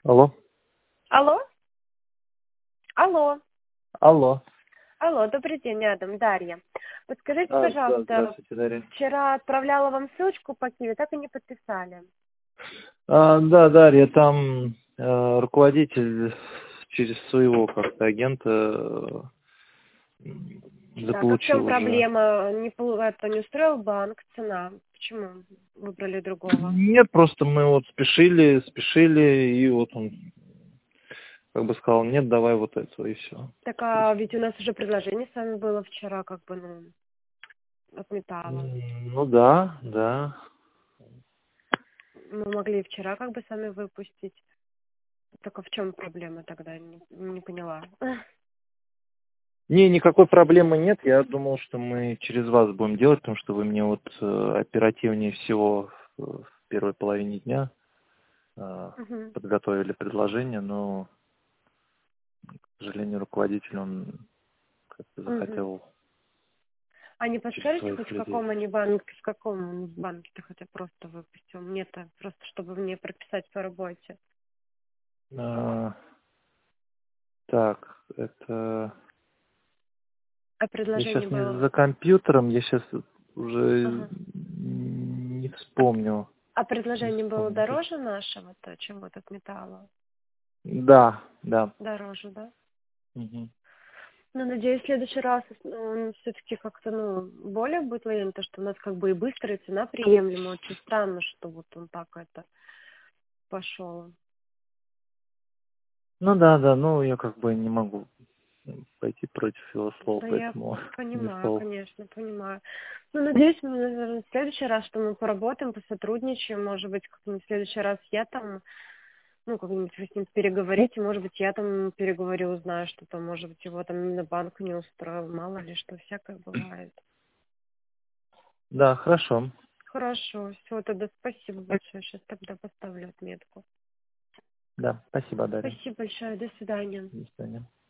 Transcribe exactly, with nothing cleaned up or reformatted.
Алло. Алло? Алло. Алло. Алло, добрый день, Адам, Дарья. Подскажите, А, да, пожалуйста, здравствуйте, Дарья. вчера отправляла вам ссылочку по Киеву, так и не подписали. А, да, Дарья, там э, руководитель через своего как-то агента э, Так, а в чем заполучил уже. проблема? Не, пол- это не устроил банк, цена? Почему выбрали другого? Нет, просто мы вот спешили, спешили, и вот он как бы сказал, нет, давай вот это, и все. Так, а ведь у нас уже предложение с вами было вчера, как бы, ну, от металла. Ну да, да. Мы могли и вчера как бы сами выпустить. Только в чем проблема тогда? Не, не поняла. Не, никакой проблемы нет. Я думал, что мы через вас будем делать, потому что вы мне вот э, оперативнее всего в, в первой половине дня э, Мгм. подготовили предложение, но, к сожалению, руководитель, он как-то Мгм. захотел А не через подскажете хоть своих в людей. каком они банке, в каком он банке-то хотя просто выпустил? Мне-то просто, чтобы мне прописать по работе. А, так, это... А Я предложение сейчас не было... за компьютером, я сейчас уже Ага. не вспомню. А Не предложение было вспомню. дороже нашего-то, чем вот от металла? Да, да. Дороже, да? Мгм. Ну, надеюсь, в следующий раз он все-таки как-то, ну, более будет лояльный, то, что у нас как бы и быстрая цена приемлема. Очень странно, что вот он так это пошел. Ну да, да, ну я как бы не могу пойти против его слов, Да я поэтому не понимаю, стал. конечно, понимаю. Ну, надеюсь, мы, наверное, в следующий раз, что мы поработаем, посотрудничаем, может быть, как-нибудь в следующий раз я там, ну, как-нибудь вы с ним переговорите, может быть, я там переговорю, узнаю, что там, может быть, его там именно банк не устроил, мало ли, что всякое бывает. Да, хорошо. Хорошо, все, тогда спасибо большое, сейчас тогда поставлю отметку. Да, спасибо, Дарья. Спасибо большое, до свидания. До свидания.